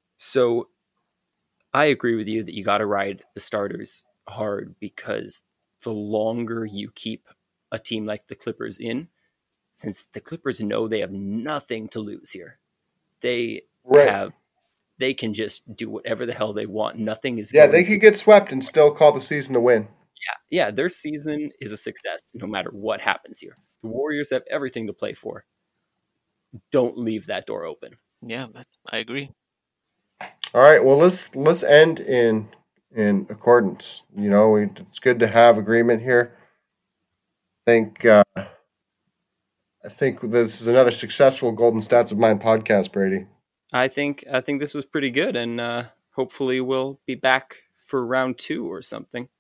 So I agree with you that you got to ride the starters hard because the longer you keep a team like the Clippers in, since the Clippers know they have nothing to lose here. They Right. have, they can just do whatever the hell they want. Nothing is Yeah, going they to, could get swept and still call the season a win. yeah, yeah, their season is a success no matter what happens here. The Warriors have everything to play for. Don't leave that door open. Yeah, that, I agree. All right, well let's let's end in in accordance. You know, we, it's good to have agreement here. I think uh, I think this is another successful Golden Stats of Mine podcast, Brady. I think I think this was pretty good, and uh, hopefully we'll be back for round two or something.